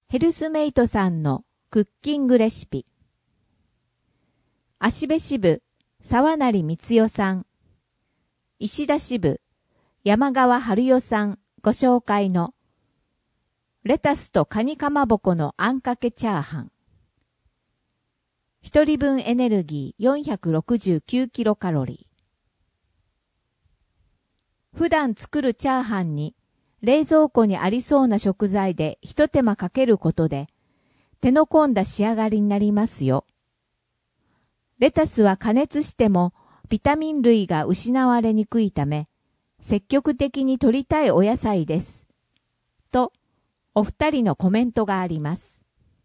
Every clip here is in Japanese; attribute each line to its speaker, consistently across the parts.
Speaker 1: ヘルスメイトさんのクッキングレシピ。芦部支部沢成光代さん、石田支部山川春代さんご紹介のレタスとカニかまぼこのあんかけチャーハン。一人分エネルギー469キロカロリー。普段作るチャーハンに冷蔵庫にありそうな食材で一手間かけることで手の込んだ仕上がりになりますよ。レタスは加熱してもビタミン類が失われにくいため積極的に摂りたいお野菜です。とお二人のコメントがあります。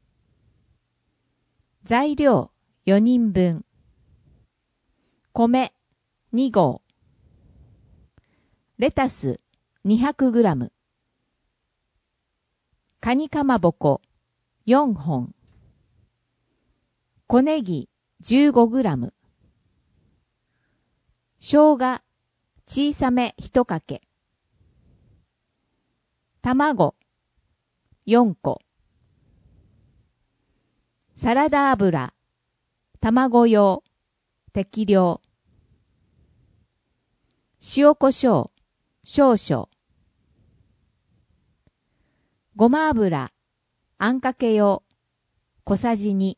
Speaker 1: 材料4人分。米2合。レタス200グラム。カニかまぼこ4本。小ネギ15グラム。生姜小さめ1かけ。卵4個。サラダ油卵用適量。塩コショウ少々。ごま油あんかけ用小さじ2。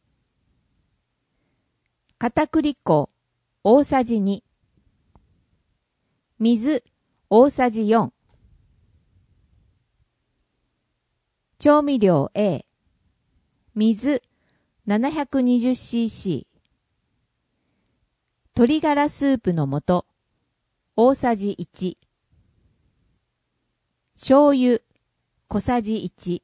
Speaker 1: 片栗粉大さじ2。水大さじ4。調味料 A。水 720cc。鶏ガラスープの素大さじ1。醤油小さじ1。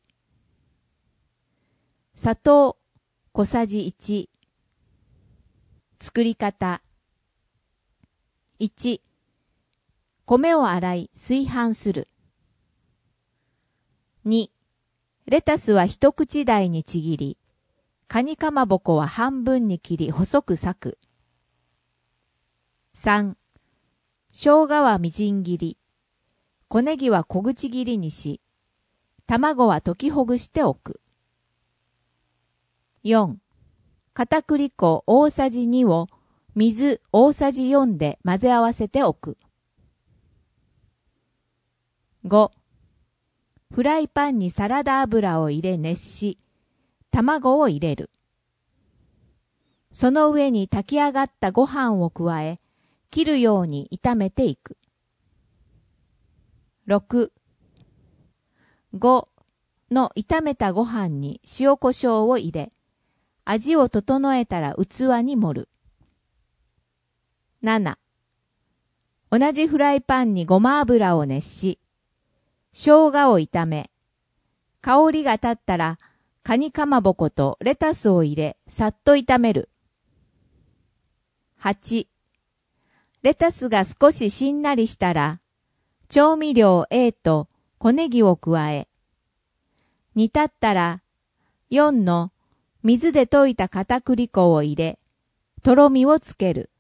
Speaker 1: 砂糖小さじ1。作り方。1、米を洗い炊飯する。2、レタスは一口大にちぎり、カニかまぼこは半分に切り細く裂く。3、生姜はみじん切り、小ネギは小口切りにし、卵は溶きほぐしておく。4、片栗粉大さじ2を水大さじ4で混ぜ合わせておく。5、フライパンにサラダ油を入れ熱し、卵を入れる。その上に炊き上がったご飯を加え、切るように炒めていく。6、5の炒めたご飯に塩コショウを入れ、味を整えたら器に盛る。7、同じフライパンにごま油を熱し、生姜を炒め、香りが立ったらカニかまぼことレタスを入れ、さっと炒める。8、レタスが少ししんなりしたら、調味料 A と小ネギを加え、煮立ったら4の水で溶いた片栗粉を入れ、とろみをつける。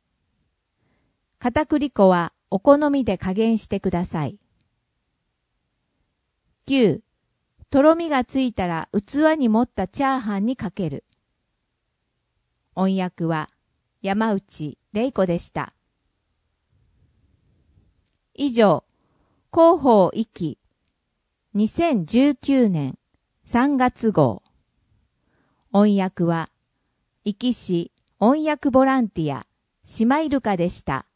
Speaker 1: 片栗粉はお好みで加減してください。9、とろみがついたら器に盛ったチャーハンにかける。音訳は山内玲子でした。以上、広報壱岐2019年3月号。音訳は壱岐市音訳ボランティア島イルカでした。